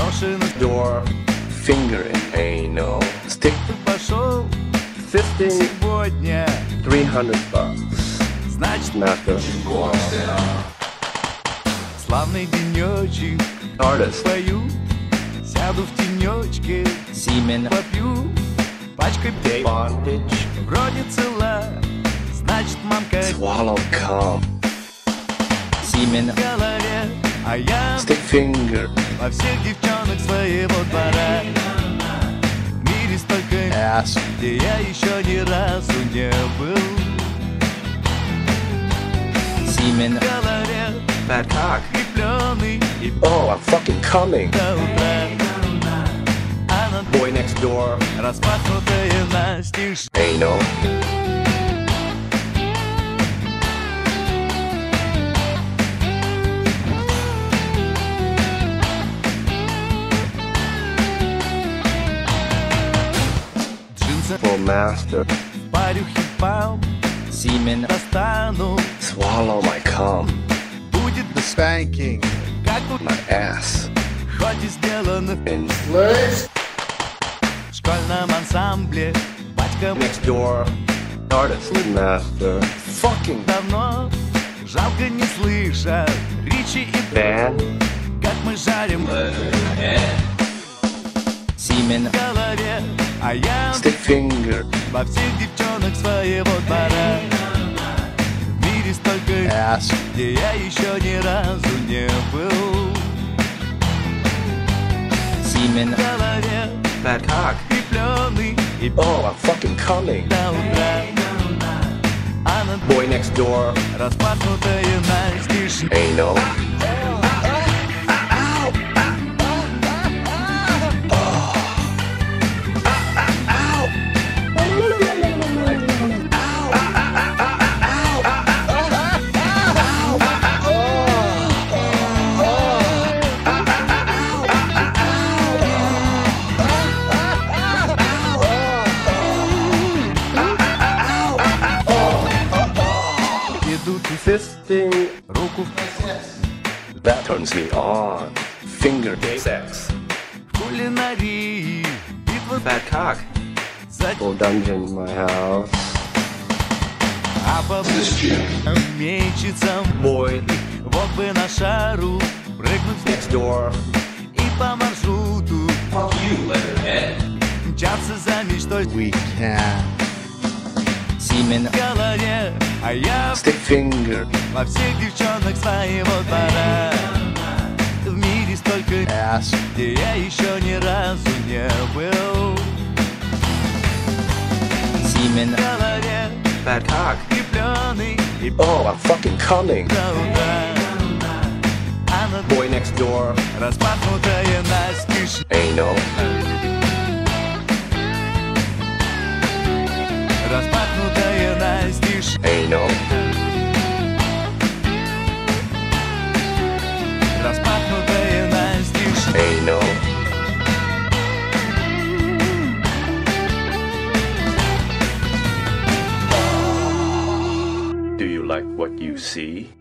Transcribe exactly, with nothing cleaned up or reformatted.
Door, finger in anal, stick Пошел fifteen, сегодня, three hundred bucks. значит, Master, славный денечек. artist, Пою, сяду в тенечке, Semen, попью пачкой пей. bondage, Вроде цела, значит, мамка swallow cum, в semen, голове, а я stick finger, во всех девчонок своего двора. В мире столько ass, где я еще ни разу не был. semen, В голове bad cock. крепленный и Oh, I'm fucking coming. до утра. А над Boy next door, распахнутая настежь. anal, Джинсы full master, в парюхе пам. semen, Достану, swallow my cum, будет The spanking. как у my ass, хоть и сделано in в школьном ансамбле. Батька next door, artist, master, fucking давно жалко не слышат Ричи и band, как мы жарим в semen, голове. А я stick finger, во всех девчонок своего двора. В мире столько Ass. где я еще ни разу не был. semen, В голове bad cock. крепленный и Oh, I'm fucking coming. до утра. А над Boy next door, распахнутая настежь. anal, Идут и fisting, руку в that turns me on. Finger sex, кулинарии. Битва bad cock. за Full dungeon in my house. а по мечется Boy вот бы на шару прыгнуть next door, и по маршруту fuck you, Leatherhead. мчаться за мечтой We can. semen, в голове. А я Stick finger, во всех девчонок своего двора. В мире столько Ass. где я еще ни разу не был. semen, В голове bad cock. крепленный и Oh, I'm fucking coming. до утра. А над Boy next door, распахнутая настежь. anal, Распахнутая настежь. anal, Распахнутая настежь. anal. Do you like what you see?